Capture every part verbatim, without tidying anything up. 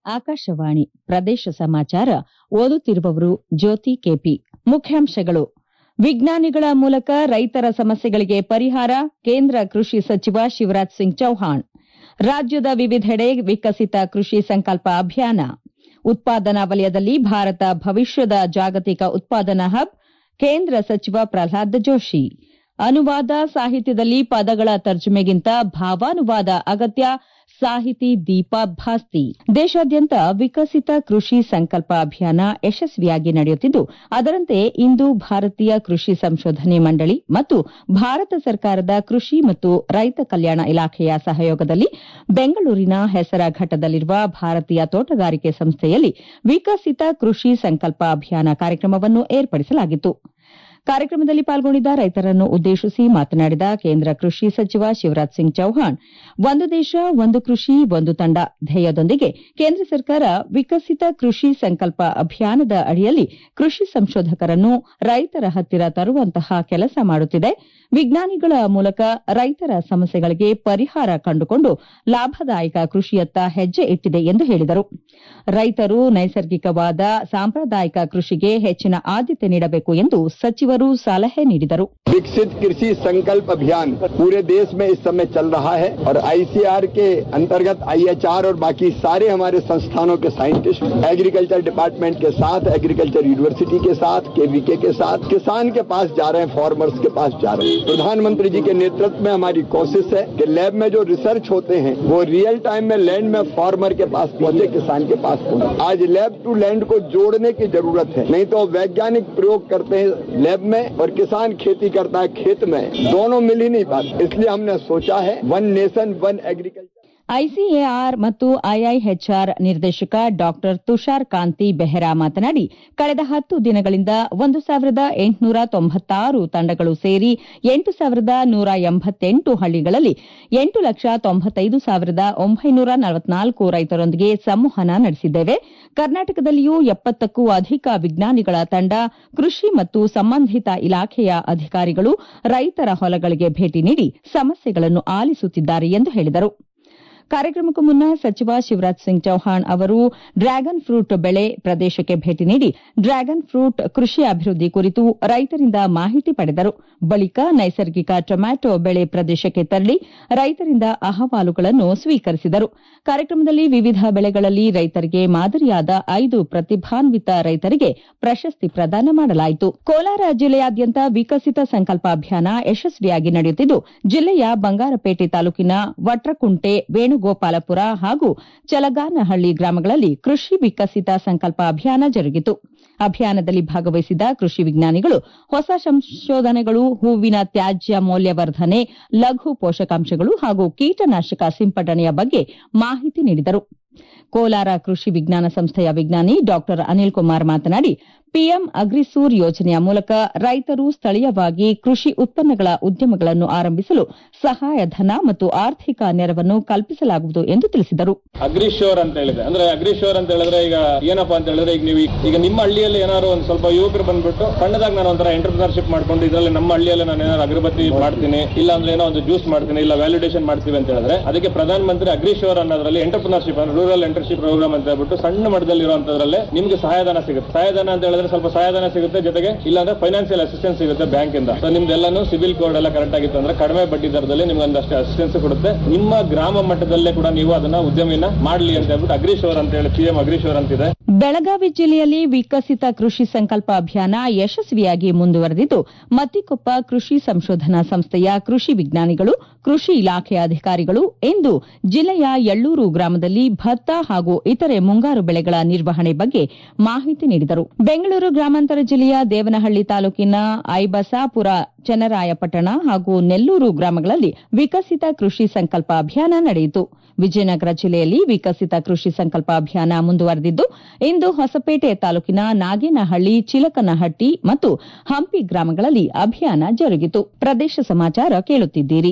ಆಕಾಶವಾಣಿ ಪ್ರದೇಶ ಸಮಾಚಾರ ಓದುತ್ತಿರುವವರು ಜ್ಯೋತಿ ಕೆಪಿ. ಮುಖ್ಯಾಂಶಗಳು: ವಿಜ್ಞಾನಿಗಳ ಮೂಲಕ ರೈತರ ಸಮಸ್ಯೆಗಳಿಗೆ ಪರಿಹಾರ, ಕೇಂದ್ರ ಕೃಷಿ ಸಚಿವ ಶಿವರಾಜ್ ಸಿಂಗ್ ಚೌಹಾಣ್. ರಾಜ್ಯದ ವಿವಿಧೆಡೆ ವಿಕಸಿತ ಕೃಷಿ ಸಂಕಲ್ಪ ಅಭಿಯಾನ. ಉತ್ಪಾದನಾ ವಲಯದಲ್ಲಿ ಭಾರತ ಭವಿಷ್ಯದ ಜಾಗತಿಕ ಉತ್ಪಾದನಾ ಹಬ್, ಕೇಂದ್ರ ಸಚಿವ ಪ್ರಹ್ಲಾದ್ ಜೋಶಿ. ಅನುವಾದ ಸಾಹಿತ್ಯದಲ್ಲಿ ಪದಗಳ ತರ್ಜುಮೆಗಿಂತ ಭಾವಾನುವಾದ ಅಗತ್ಯ, ಸಾಹಿತಿ ದೀಪಾ ಭಾಸ್ತಿ. ದೇಶಾದ್ಯಂತ ವಿಕಸಿತ ಕೃಷಿ ಸಂಕಲ್ಪ ಅಭಿಯಾನ ಯಶಸ್ವಿಯಾಗಿ ನಡೆಯುತ್ತಿದ್ದು, ಅದರಂತೆ ಇಂದು ಭಾರತೀಯ ಕೃಷಿ ಸಂಶೋಧನೆ ಮಂಡಳಿ ಮತ್ತು ಭಾರತ ಸರ್ಕಾರದ ಕೃಷಿ ಮತ್ತು ರೈತ ಕಲ್ಯಾಣ ಇಲಾಖೆಯ ಸಹಯೋಗದಲ್ಲಿ ಬೆಂಗಳೂರಿನ ಹೆಸರಘಟ್ಟದಲ್ಲಿರುವ ಭಾರತೀಯ ತೋಟಗಾರಿಕೆ ಸಂಸ್ಥೆಯಲ್ಲಿ ವಿಕಸಿತ ಕೃಷಿ ಸಂಕಲ್ಪ ಅಭಿಯಾನ ಕಾರ್ಯಕ್ರಮವನ್ನು ಏರ್ಪಡಿಸಲಾಗಿತ್ತು. ಕಾರ್ಯಕ್ರಮದಲ್ಲಿ ಪಾಲ್ಗೊಂಡಿದ್ದ ರೈತರನ್ನು ಉದ್ದೇಶಿಸಿ ಮಾತನಾಡಿದ ಕೇಂದ್ರ ಕೃಷಿ ಸಚಿವ ಶಿವರಾಜ್ ಸಿಂಗ್ ಚೌಹಾಣ್, ಒಂದು ದೇಶ ಒಂದು ಕೃಷಿ ಒಂದು ತಂಡ ಧ್ಯೇಯದೊಂದಿಗೆ ಕೇಂದ್ರ ಸರ್ಕಾರ ವಿಕಸಿತ ಕೃಷಿ ಸಂಕಲ್ಪ ಅಭಿಯಾನದ ಅಡಿಯಲ್ಲಿ ಕೃಷಿ ಸಂಶೋಧಕರನ್ನು ರೈತರ ಹತ್ತಿರ ತರುವಂತಹ ಕೆಲಸ ಮಾಡುತ್ತಿದೆ. ವಿಜ್ಞಾನಿಗಳ ಮೂಲಕ ರೈತರ ಸಮಸ್ಯೆಗಳಿಗೆ ಪರಿಹಾರ ಕಂಡುಕೊಂಡು ಲಾಭದಾಯಕ ಕೃಷಿಯತ್ತ ಹೆಜ್ಜೆ ಇಟ್ಟಿದೆ ಎಂದು ಹೇಳಿದರು. ರೈತರು ನೈಸರ್ಗಿಕವಾದ ಸಾಂಪ್ರದಾಯಿಕ ಕೃಷಿಗೆ ಹೆಚ್ಚಿನ ಆದ್ಯತೆ ನೀಡಬೇಕು ಎಂದು ಸಚಿವರು ಸಲಹೆ ನೀಡಿದರು. विकसित कृषि संकल्प अभियान पूरे देश में इस समय चल रहा है और आईसीआर के अंतर्गत आईएचआर और बाकी सारे हमारे संस्थानों के साइंटिस्ट एग्रीकल्चर डिपार्टमेंट के साथ, एग्रीकल्चर यूनिवर्सिटी के साथ, केवीके के साथ किसान के पास जा रहे हैं, फार्मर्स के पास जा रहे हैं. प्रधानमंत्री जी के नेतृत्व में हमारी कोशिश है कि लैब में जो रिसर्च होते हैं वो रियल टाइम में लैंड में फार्मर के पास पहुंचे, किसान के पास पहुंचे. आज लैब टू लैंड को जोड़ने की जरूरत है, नहीं तो वैज्ञानिक प्रयोग करते हैं लैब में और किसान खेती करता है खेत में, दोनों मिल ही नहीं पाते. इसलिए हमने सोचा है one nation one agriculture. ICAR ಮತ್ತು ಐಐಎಚ್ಆರ್ ನಿರ್ದೇಶಕ ಡಾ ತುಷಾರ್ ಕಾಂತಿ ಬೆಹರಾ ಮಾತನಾಡಿ, ಕಳೆದ ಹತ್ತು ದಿನಗಳಿಂದ ಒಂದು ಸಾವಿರದ ಎಂಟುನೂರ ತೊಂಬತ್ತಾರು ತಂಡಗಳು ಸೇರಿ ಎಂಟು ಸಾವಿರದ ನೂರ ಎಂಬತ್ತೆಂಟು ಹಳ್ಳಿಗಳಲ್ಲಿ ಎಂಟು ಲಕ್ಷ ತೊಂಬತ್ತೈದು ಸಾವಿರದ ಒಂಬೈನೂರ ನಲವತ್ನಾಲ್ಕು ರೈತರೊಂದಿಗೆ ಸಂವಹನ ನಡೆಸಿದ್ದೇವೆ. ಕರ್ನಾಟಕದಲ್ಲಿಯೂ ಎಪ್ಪತ್ತಕ್ಕೂ ಅಧಿಕ ವಿಜ್ಞಾನಿಗಳ ತಂಡ, ಕೃಷಿ ಮತ್ತು ಸಂಬಂಧಿತ ಇಲಾಖೆಯ ಅಧಿಕಾರಿಗಳು ರೈತರ ಹೊಲಗಳಿಗೆ ಭೇಟಿ ನೀಡಿ ಸಮಸ್ಯೆಗಳನ್ನು ಆಲಿಸುತ್ತಿದ್ದಾರೆ ಎಂದು ಹೇಳಿದರು. ಕಾರ್ಯಕ್ರಮಕ್ಕೂ ಮುನ್ನ ಸಚಿವ ಶಿವರಾಜ್ ಸಿಂಗ್ ಚೌಹಾಣ್ ಅವರು ಡ್ರ್ಯಾಗನ್ ಫ್ರೂಟ್ ಬೆಳೆ ಪ್ರದೇಶಕ್ಕೆ ಭೇಟಿ ನೀಡಿ ಡ್ರ್ಯಾಗನ್ ಫ್ರೂಟ್ ಕೃಷಿ ಅಭಿವೃದ್ಧಿ ಕುರಿತು ರೈತರಿಂದ ಮಾಹಿತಿ ಪಡೆದರು. ಬಳಿಕ ನೈಸರ್ಗಿಕ ಟೊಮ್ಯಾಟೊ ಬೆಳೆ ಪ್ರದೇಶಕ್ಕೆ ತೆರಳಿ ರೈತರಿಂದ ಅಹವಾಲುಗಳನ್ನು ಸ್ವೀಕರಿಸಿದರು. ಕಾರ್ಯಕ್ರಮದಲ್ಲಿ ವಿವಿಧ ಬೆಳೆಗಳಲ್ಲಿ ರೈತರಿಗೆ ಮಾದರಿಯಾದ ಐದು ಪ್ರತಿಭಾನ್ವಿತ ರೈತರಿಗೆ ಪ್ರಶಸ್ತಿ ಪ್ರದಾನ ಮಾಡಲಾಯಿತು. ಕೋಲಾರ ಜಿಲ್ಲೆಯಾದ್ಯಂತ ವಿಕಸಿತ ಸಂಕಲ್ಪ ಅಭಿಯಾನ ಯಶಸ್ವಿಯಾಗಿ ನಡೆಯುತ್ತಿದ್ದು, ಜಿಲ್ಲೆಯ ಬಂಗಾರಪೇಟೆ ತಾಲೂಕಿನ ವಟ್ರಕುಂಟೆ, ವೇಣುಗೋಪಾಲಪುರ ಹಾಗೂ ಚಲಗಾನಹಳ್ಳಿ ಗ್ರಾಮಗಳಲ್ಲಿ ಕೃಷಿ ವಿಕಸಿತ ಸಂಕಲ್ಪ ಅಭಿಯಾನ ಜರುಗಿತು. ಅಭಿಯಾನದಲ್ಲಿ ಭಾಗವಹಿಸಿದ ಕೃಷಿ ವಿಜ್ಞಾನಿಗಳು ಹೊಸ ಸಂಶೋಧನೆಗಳು, ಹೂವಿನ ತ್ಯಾಜ್ಯ ಮೌಲ್ಯವರ್ಧನೆ, ಲಘು ಪೋಷಕಾಂಶಗಳು ಹಾಗೂ ಕೀಟನಾಶಕ ಸಿಂಪಡಣೆಯ ಬಗ್ಗೆ ಮಾಹಿತಿ ನೀಡಿದರು. ಕೋಲಾರ ಕೃಷಿ ವಿಜ್ಞಾನ ಸಂಸ್ಥೆಯ ವಿಜ್ಞಾನಿ ಡಾ ಅನಿಲ್ ಕುಮಾರ್ ಮಾತನಾಡಿ, ಪಿಎಂ ಅಗ್ರಿಸೂರ್ ಯೋಜನೆಯ ಮೂಲಕ ರೈತರು ಸ್ಥಳೀಯವಾಗಿ ಕೃಷಿ ಉತ್ಪನ್ನಗಳ ಉದ್ಯಮಗಳನ್ನು ಆರಂಭಿಸಲು ಸಹಾಯಧನ ಮತ್ತು ಆರ್ಥಿಕ ನೆರವನ್ನು ಕಲ್ಪಿಸಲಾಗುವುದು ಎಂದು ತಿಳಿಸಿದರು. ಅಗ್ರಿಶೋರ್ ಅಂತ ಹೇಳಿದ್ರೆ ಅಂದ್ರೆ ಅಗ್ರಿಶೋರ್ ಅಂತ ಹೇಳಿದ್ರೆ ಈಗ ಏನಪ್ಪಾ ಅಂತ ಹೇಳಿದ್ರೆ ಈಗ ನೀವು ಈಗ ನಿಮ್ಮ ಹಳ್ಳಿಯಲ್ಲಿ ಏನಾದ್ರು ಒಂದು ಸ್ವಲ್ಪ ಯುವಕರು ಬಂದ್ಬಿಟ್ಟು ಸಣ್ಣದಾಗ ನಾನು ಒಂಥರ ಎಂಟರ್ಪ್ರಿನರ್ಶಿಪ್ ಮಾಡ್ಕೊಂಡು ಇದರಲ್ಲಿ ನಮ್ಮ ಹಳ್ಳಿಯಲ್ಲಿ ನಾನು ಏನಾದ್ರು ಅಗರಬತ್ತಿ ಮಾಡ್ತೀನಿ, ಇಲ್ಲ ಅಂದ್ರೆ ಏನೋ ಒಂದು ಜ್ಯೂಸ್ ಮಾಡ್ತೀನಿ, ಇಲ್ಲ ವ್ಯಾಲಿಡೇಷನ್ ಮಾಡ್ತೀವಿ ಅಂತ ಹೇಳಿದ್ರೆ ಅದಕ್ಕೆ ಪ್ರಧಾನ ಮಂತ್ರಿ ಅಗ್ರಿಶೋರ್ ಅನ್ನೋದ್ರಲ್ಲಿ ಎಂಟರ್ಪ್ರಿನರ್ಶಿಪ್ ಅಂದ್ರೆ ರೂರಲ್ ಎಂಟರ್ಪ್ರಿನರ್ಶಿಪ್ ಪ್ರೋಗ್ರಾಮ್ ಅಂತ ಹೇಳ್ಬಿಟ್ಟು ಸಣ್ಣ ಮಟ್ಟದಲ್ಲಿ ಇರುವಂತದ್ರಲ್ಲಿ ನಿಮ್ಗೆ ಸಹಾಯಧನ ಸಿಗುತ್ತೆ. ಸಹಾಯಧನ ಅಂತ ಹೇಳಿದ್ರೆ ಸ್ವಲ್ಪ ಸಹಾಯಧನ ಸಿಗುತ್ತೆ, ಜೊತೆಗೆ ಇಲ್ಲಾಂದ್ರೆ ಫೈನಾನ್ಸಿಯಲ್ ಅಸಿಸ್ಟೆನ್ಸ್ ಸಿಗುತ್ತೆ ಬ್ಯಾಂಕ್ ಇಂದ. ನಿಮ್ದೆಲ್ಲಾನು ಸಿಬಿಲ್ ಕೋಡ್ ಎಲ್ಲ ಕರೆಕ್ಟ್ ಆಗಿತ್ತು ಅಂದ್ರೆ ಕಡಿಮೆ ಬಡ್ಡಿ ದರದಲ್ಲಿ ನಿಮ್ಗೆ ಒಂದಷ್ಟು ಅಸಿಸ್ಟೆನ್ಸ್ ಕೊಡುತ್ತೆ. ನಿಮ್ಮ ಗ್ರಾಮ ಮಟ್ಟದಲ್ಲೇ ಕೂಡ ನೀವು ಅದನ್ನ ಉದ್ಯಮಿನ ಮಾಡಲಿ ಅಂತ ಹೇಳ್ಬಿಟ್ಟು ಅಗ್ರಿಶೋರ್ ಅಂತ ಹೇಳಿ ಪಿಎಂ ಅಗ್ರಿಶೋರ್ ಅಂತಿದೆ. ಬೆಳಗಾವಿ ಜಿಲ್ಲೆಯಲ್ಲಿ ವಿಕಸಿತ ಕೃಷಿ ಸಂಕಲ್ಪ ಅಭಿಯಾನ ಯಶಸ್ವಿಯಾಗಿ ಮುಂದುವರೆದಿದ್ದು, ಮತ್ತಿಕೊಪ್ಪ ಕೃಷಿ ಸಂಶೋಧನಾ ಸಂಸ್ಥೆಯ ಕೃಷಿ ವಿಜ್ಞಾನಿಗಳು, ಕೃಷಿ ಇಲಾಖೆಯ ಅಧಿಕಾರಿಗಳು ಇಂದು ಜಿಲ್ಲೆಯ ಯಳ್ಳೂರು ಗ್ರಾಮದಲ್ಲಿ ಭತ್ತ ಹಾಗೂ ಇತರೆ ಮುಂಗಾರು ಬೆಳೆಗಳ ನಿರ್ವಹಣೆ ಬಗ್ಗೆ ಮಾಹಿತಿ ನೀಡಿದರು. ಬೆಂಗಳೂರು ಗ್ರಾಮಾಂತರ ಜಿಲ್ಲೆಯ ದೇವನಹಳ್ಳಿ ತಾಲೂಕಿನ ಐಬಸಾಪುರ, ಚನ್ನರಾಯಪಟ್ಟಣ ಹಾಗೂ ನೆಲ್ಲೂರು ಗ್ರಾಮಗಳಲ್ಲಿ ವಿಕಸಿತ ಕೃಷಿ ಸಂಕಲ್ಪ ಅಭಿಯಾನ ನಡೆಯಿತು. ವಿಜಯನಗರ ಜಿಲ್ಲೆಯಲ್ಲಿ ವಿಕಸಿತ ಕೃಷಿ ಸಂಕಲ್ಪ ಅಭಿಯಾನ ಮುಂದುವರೆದಿದ್ದು, ಇಂದು ಹೊಸಪೇಟೆ ತಾಲೂಕಿನ ನಾಗೇನಹಳ್ಳಿ, ಚಿಲಕನಹಟ್ಟಿ ಮತ್ತು ಹಂಪಿ ಗ್ರಾಮಗಳಲ್ಲಿ ಅಭಿಯಾನ ಜರುಗಿತು. ಪ್ರದೇಶ ಸಮಾಚಾರ ಕೇಳುತ್ತಿದ್ದೀರಿ.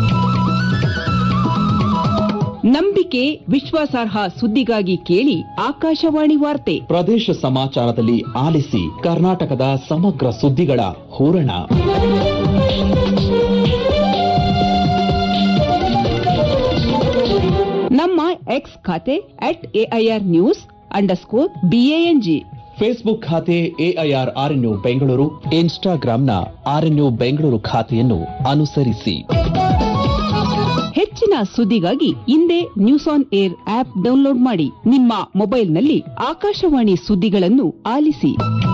ನಂಬಿಕೆ, ವಿಶ್ವಾಸಾರ್ಹ ಸುದ್ದಿಗಾಗಿ ಕೇಳಿ ಆಕಾಶವಾಣಿ ವಾರ್ತೆ. ಪ್ರದೇಶ ಸಮಾಚಾರದಲ್ಲಿ ಆಲಿಸಿ ಕರ್ನಾಟಕದ ಸಮಗ್ರ ಸುದ್ದಿಗಳ ಹೂರಣ. ನಮ್ಮ ಎಕ್ಸ್ ಖಾತೆ at AIR news underscore BANG. Facebook ಖಾತೆ ಎಐಆರ್ ಆರ್ಎನ್ಯು ಬೆಂಗಳೂರು, ಇನ್ಸ್ಟಾಗ್ರಾಂನ ಆರ್ಎನ್ಯು ಬೆಂಗಳೂರು ಖಾತೆಯನ್ನು ಅನುಸರಿಸಿ. ಹೆಚ್ಚಿನ ಸುದ್ದಿಗಾಗಿ ಇಂದೇ News On Air app download ಮಾಡಿ. ನಿಮ್ಮ ಮೊಬೈಲ್ನಲ್ಲಿ ಆಕಾಶವಾಣಿ ಸುದ್ದಿಗಳನ್ನು ಆಲಿಸಿ.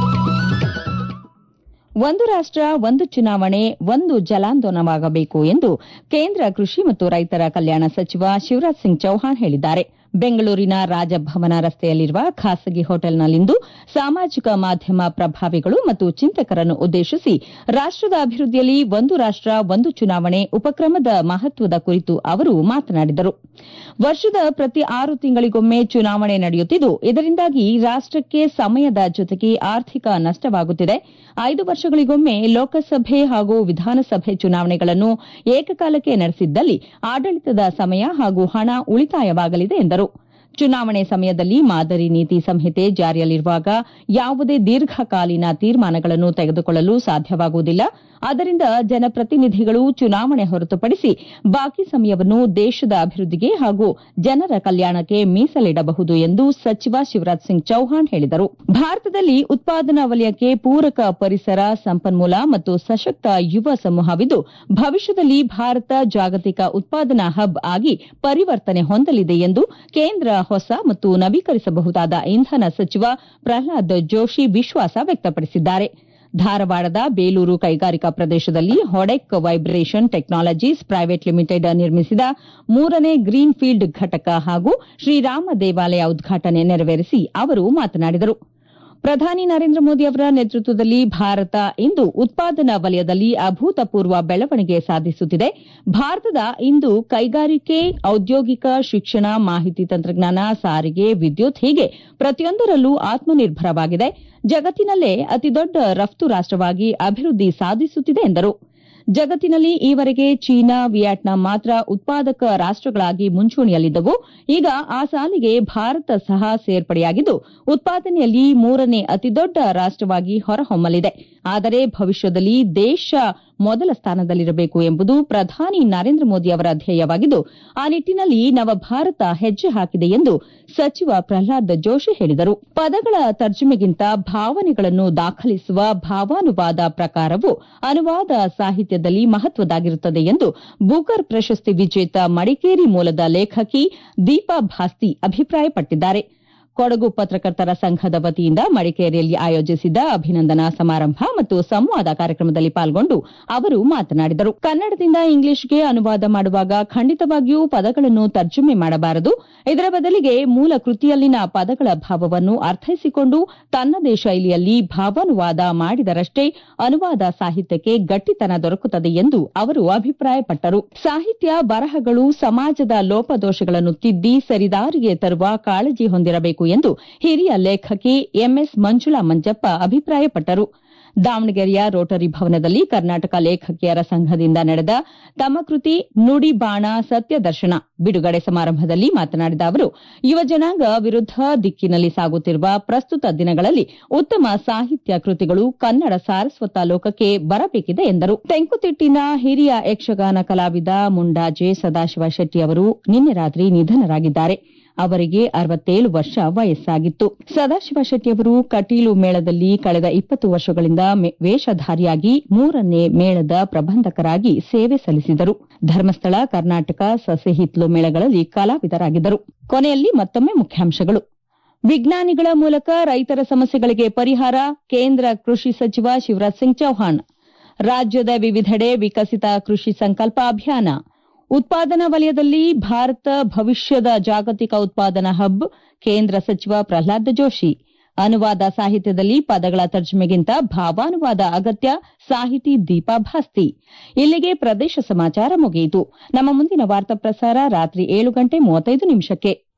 ಒಂದು ರಾಷ್ಟ ಒಂದು ಚುನಾವಣೆ ಒಂದು ಜಲಾಂದೋಲನವಾಗಬೇಕು ಎಂದು ಕೇಂದ್ರ ಕೃಷಿ ಮತ್ತು ರೈತರ ಕಲ್ಯಾಣ ಸಚಿವ ಶಿವರಾಜ್ ಸಿಂಗ್ ಚೌಹಾಣ್ ಹೇಳಿದ್ದಾರೆ. ಬೆಂಗಳೂರಿನ ರಾಜಭವನ ರಸ್ತೆಯಲ್ಲಿರುವ ಖಾಸಗಿ ಹೋಟೆಲ್ನಲ್ಲಿಂದು ಸಾಮಾಜಿಕ ಮಾಧ್ಯಮ ಪ್ರಭಾವಿಗಳು ಮತ್ತು ಚಿಂತಕರನ್ನು ಉದ್ದೇಶಿಸಿ ರಾಷ್ಟದ ಅಭಿವೃದ್ಧಿಯಲ್ಲಿ ಒಂದು ರಾಷ್ಟ ಒಂದು ಚುನಾವಣೆ ಉಪಕ್ರಮದ ಮಹತ್ವದ ಕುರಿತು ಅವರು ಮಾತನಾಡಿದರು. ವರ್ಷದ ಪ್ರತಿ ಆರು ತಿಂಗಳಿಗೊಮ್ಮೆ ಚುನಾವಣೆ ನಡೆಯುತ್ತಿದ್ದು, ಇದರಿಂದಾಗಿ ರಾಷ್ಟಕ್ಕೆ ಸಮಯದ ಜೊತೆಗೆ ಆರ್ಥಿಕ ನಷ್ಟವಾಗುತ್ತಿದೆ. ಐದು ವರ್ಷಗಳಿಗೊಮ್ಮೆ ಲೋಕಸಭೆ ಹಾಗೂ ವಿಧಾನಸಭೆ ಚುನಾವಣೆಗಳನ್ನು ಏಕಕಾಲಕ್ಕೆ ನಡೆಸಿದ್ದಲ್ಲಿ ಆಡಳಿತದ ಸಮಯ ಹಾಗೂ ಹಣ ಉಳಿತಾಯವಾಗಲಿದೆ ಎಂದರು. ಚುನಾವಣೆ ಸಮಯದಲ್ಲಿ ಮಾದರಿ ನೀತಿ ಸಂಹಿತೆ ಜಾರಿಯಲ್ಲಿರುವಾಗ ಯಾವುದೇ ದೀರ್ಘಕಾಲೀನ ತೀರ್ಮಾನಗಳನ್ನು ತೆಗೆದುಕೊಳ್ಳಲು ಸಾಧ್ಯವಾಗುವುದಿಲ್ಲ. ಆದ್ದರಿಂದ ಜನಪ್ರತಿನಿಧಿಗಳು ಚುನಾವಣೆ ಹೊರತುಪಡಿಸಿ ಬಾಕಿ ಸಮಯವನ್ನು ದೇಶದ ಅಭಿವೃದ್ಧಿಗೆ ಹಾಗೂ ಜನರ ಕಲ್ಯಾಣಕ್ಕೆ ಮೀಸಲಿಡಬಹುದು ಎಂದು ಸಚಿವ ಶಿವರಾಜ್ ಸಿಂಗ್ ಚೌಹಾಣ್ ಹೇಳಿದರು. ಭಾರತದಲ್ಲಿ ಉತ್ಪಾದನಾ ವಲಯಕ್ಕೆ ಪೂರಕ ಪರಿಸರ, ಸಂಪನ್ಮೂಲ ಮತ್ತು ಸಶಕ್ತ ಯುವ ಸಮೂಹವಿದ್ದು, ಭವಿಷ್ಯದಲ್ಲಿ ಭಾರತ ಜಾಗತಿಕ ಉತ್ಪಾದನಾ ಹಬ್ ಆಗಿ ಪರಿವರ್ತನೆ ಹೊಂದಲಿದೆ ಎಂದು ಕೇಂದ್ರ ಹೊಸ ಮತ್ತು ನವೀಕರಿಸಬಹುದಾದ ಇಂಧನ ಸಚಿವ ಪ್ರಹ್ಲಾದ್ ಜೋಶಿ ವಿಶ್ವಾಸ ವ್ಯಕ್ತಪಡಿಸಿದ್ದಾರೆ. ಧಾರವಾಡದ ಬೇಲೂರು ಕೈಗಾರಿಕಾ ಪ್ರದೇಶದಲ್ಲಿ Hodek vibration technologies private limited ನಿರ್ಮಿಸಿದ ಮೂರನೇ ಗ್ರೀನ್ ಫೀಲ್ಡ್ ಘಟಕ ಹಾಗೂ ಶ್ರೀರಾಮ ದೇವಾಲಯ ಉದ್ಘಾಟನೆ ನೆರವೇರಿಸಿ ಅವರು ಮಾತನಾಡಿದರು. ಪ್ರಧಾನಿ ನರೇಂದ್ರ ಮೋದಿ ಅವರ ನೇತೃತ್ವದಲ್ಲಿ ಭಾರತ ಇಂದು ಉತ್ಪಾದನಾ ವಲಯದಲ್ಲಿ ಅಭೂತಪೂರ್ವ ಬೆಳವಣಿಗೆ ಸಾಧಿಸುತ್ತಿದೆ. ಭಾರತದ ಇಂದು ಕೈಗಾರಿಕೆ, ಔದ್ಯೋಗಿಕ, ಶಿಕ್ಷಣ, ಮಾಹಿತಿ ತಂತ್ರಜ್ಞಾನ, ಸಾರಿಗೆ, ವಿದ್ಯುತ್ ಹೀಗೆ ಪ್ರತಿಯೊಂದರಲ್ಲೂ ಆತ್ಮನಿರ್ಭರವಾಗಿದೆ. ಜಗತ್ತಿನಲ್ಲೇ ಅತಿದೊಡ್ಡ ರಫ್ತು ರಾಷ್ಟವಾಗಿ ಅಭಿವೃದ್ಧಿ ಸಾಧಿಸುತ್ತಿದೆ ಎಂದರು. ಜಗತ್ತಿನಲ್ಲಿ ಈವರೆಗೆ ಚೀನಾ, ವಿಯೆಟ್ನಾಂ ಮಾತ್ರ ಉತ್ಪಾದಕ ರಾಷ್ಟಗಳಾಗಿ ಮುಂಚೂಣಿಯಲ್ಲಿದ್ದವು. ಈಗ ಆ ಸಾಲಿಗೆ ಭಾರತ ಸಹ ಸೇರ್ಪಡೆಯಾಗಿದ್ದು, ಉತ್ಪಾದನೆಯಲ್ಲಿ ಮೂರನೇ ಅತಿದೊಡ್ಡ ರಾಷ್ಟವಾಗಿ ಹೊರಹೊಮ್ಮಲಿದೆ. ಆದರೆ ಭವಿಷ್ಯದಲ್ಲಿ ದೇಶ ಮೊದಲ ಸ್ಥಾನದಲ್ಲಿರಬೇಕು ಎಂಬುದು ಪ್ರಧಾನಿ ನರೇಂದ್ರ ಮೋದಿ ಅವರ ಧ್ಯೇಯವಾಗಿದ್ದು, ಆ ನಿಟ್ಟಿನಲ್ಲಿ ನವಭಾರತ ಹೆಜ್ಜೆ ಹಾಕಿದೆ ಎಂದು ಸಚಿವ ಪ್ರಹ್ಲಾದ್ ಜೋಶಿ ಹೇಳಿದರು. ಪದಗಳ ತರ್ಜುಮೆಗಿಂತ ಭಾವನೆಗಳನ್ನು ದಾಖಲಿಸುವ ಭಾವಾನುವಾದ ಪ್ರಕಾರವು ಅನುವಾದ ಸಾಹಿತ್ಯದಲ್ಲಿ ಮಹತ್ವದ್ದಾಗಿರುತ್ತದೆ ಎಂದು ಬೂಕರ್ ಪ್ರಶಸ್ತಿ ವಿಜೇತ ಮಡಿಕೇರಿ ಮೂಲದ ಲೇಖಕಿ ದೀಪಾ ಭಾಸ್ತಿ ಅಭಿಪ್ರಾಯಪಟ್ಟಿದ್ದಾರೆ. ಕೊಡಗು ಪತ್ರಕರ್ತರ ಸಂಘದ ವತಿಯಿಂದ ಮಡಿಕೇರಿಯಲ್ಲಿ ಆಯೋಜಿಸಿದ್ದ ಅಭಿನಂದನಾ ಸಮಾರಂಭ ಮತ್ತು ಸಂವಾದ ಕಾರ್ಯಕ್ರಮದಲ್ಲಿ ಪಾಲ್ಗೊಂಡು ಅವರು ಮಾತನಾಡಿದರು. ಕನ್ನಡದಿಂದ ಇಂಗ್ಲಿಷ್ಗೆ ಅನುವಾದ ಮಾಡುವಾಗ ಖಂಡಿತವಾಗಿಯೂ ಪದಗಳನ್ನು ತರ್ಜುಮೆ ಮಾಡಬಾರದು. ಇದರ ಬದಲಿಗೆ ಮೂಲ ಕೃತಿಯಲ್ಲಿನ ಪದಗಳ ಭಾವವನ್ನು ಅರ್ಥೈಸಿಕೊಂಡು ತನ್ನದೇ ಶೈಲಿಯಲ್ಲಿ ಭಾವಾನುವಾದ ಮಾಡಿದರಷ್ಟೇ ಅನುವಾದ ಸಾಹಿತ್ಯಕ್ಕೆ ಗಟ್ಟಿತನ ದೊರಕುತ್ತದೆ ಎಂದು ಅವರು ಅಭಿಪ್ರಾಯಪಟ್ಟರು. ಸಾಹಿತ್ಯ ಬರಹಗಳು ಸಮಾಜದ ಲೋಪದೋಷಗಳನ್ನು ತಿದ್ದಿ ಸರಿದಾರಿಗೆ ತರುವ ಕಾಳಜಿ ಹೊಂದಿರಬೇಕು ಎಂದು ಹಿರಿಯ ಲೇಖಕಿ ಎಂಎಸ್ ಮಂಜುಳಾ ಮಂಜಪ್ಪ ಅಭಿಪ್ರಾಯಪಟ್ಟರು. ದಾವಣಗೆರೆಯ ರೋಟರಿ ಭವನದಲ್ಲಿ ಕರ್ನಾಟಕ ಲೇಖಕಿಯರ ಸಂಘದಿಂದ ನಡೆದ ತಮ್ಮ ಕೃತಿ ನುಡಿ ಬಾಣ ಸತ್ಯ ದರ್ಶನ ಬಿಡುಗಡೆ ಸಮಾರಂಭದಲ್ಲಿ ಮಾತನಾಡಿದ ಅವರು, ಯುವ ಜನಾಂಗ ವಿರುದ್ಧ ದಿಕ್ಕಿನಲ್ಲಿ ಸಾಗುತ್ತಿರುವ ಪ್ರಸ್ತುತ ದಿನಗಳಲ್ಲಿ ಉತ್ತಮ ಸಾಹಿತ್ಯ ಕೃತಿಗಳು ಕನ್ನಡ ಸಾರಸ್ವತ ಲೋಕಕ್ಕೆ ಬರಬೇಕಿದೆ ಎಂದರು. ತೆಂಕುತಿಟ್ಟಿನ ಹಿರಿಯ ಯಕ್ಷಗಾನ ಕಲಾವಿದ ಮುಂಡಾಜೆ ಸದಾಶಿವ ಶೆಟ್ಟಿ ಅವರು ನಿನ್ನೆ ರಾತ್ರಿ ನಿಧನರಾಗಿದ್ದಾರೆ. ಅವರಿಗೆ ಅರವತ್ತೇಳು ವರ್ಷ ವಯಸ್ಸಾಗಿತ್ತು. ಸದಾಶಿವ ಶೆಟ್ಟಿಯವರು ಕಟೀಲು ಮೇಳದಲ್ಲಿ ಕಳೆದ ಇಪ್ಪತ್ತು ವರ್ಷಗಳಿಂದ ವೇಷಧಾರಿಯಾಗಿ ಮೂರನೇ ಮೇಳದ ಪ್ರಬಂಧಕರಾಗಿ ಸೇವೆ ಸಲ್ಲಿಸಿದರು. ಧರ್ಮಸ್ಥಳ, ಕರ್ನಾಟಕ, ಸಸೆ ಹಿತ್ಲು ಮೇಳಗಳಲ್ಲಿ ಕಲಾವಿದರಾಗಿದ್ದರು. ಕೊನೆಯಲ್ಲಿ ಮತ್ತೊಮ್ಮೆ ಮುಖ್ಯಾಂಶಗಳು. ವಿಜ್ಞಾನಿಗಳ ಮೂಲಕ ರೈತರ ಸಮಸ್ಯೆಗಳಿಗೆ ಪರಿಹಾರ, ಕೇಂದ್ರ ಕೃಷಿ ಸಚಿವ ಶಿವರಾಜ್ ಸಿಂಗ್ ಚೌಹಾಣ್. ರಾಜ್ಯದ ವಿವಿಧೆಡೆ ವಿಕಸಿತ ಕೃಷಿ ಸಂಕಲ್ಪ ಅಭಿಯಾನ. ಉತ್ಪಾದನಾ ವಲಯದಲ್ಲಿ ಭಾರತ ಭವಿಷ್ಯದ ಜಾಗತಿಕ ಉತ್ಪಾದನಾ ಹಬ್, ಕೇಂದ್ರ ಸಚಿವ ಪ್ರಹ್ಲಾದ್ ಜೋಶಿ. ಅನುವಾದ ಸಾಹಿತ್ಯದಲ್ಲಿ ಪದಗಳ ತರ್ಜುಮೆಗಿಂತ ಭಾವಾನುವಾದ ಅಗತ್ಯ, ಸಾಹಿತಿ ದೀಪಾ ಭಾಸ್ತಿ. ಇಲ್ಲಿಗೆ ಪ್ರದೇಶ ಸಮಾಚಾರ ಮುಗಿಯಿತು. ನಮ್ಮ ಮುಂದಿನ ವಾರ್ತಾ ಪ್ರಸಾರ ರಾತ್ರಿ ಏಳು ಗಂಟೆ ಮೂವತ್ತೈದು ನಿಮಿಷಕ್ಕೆ.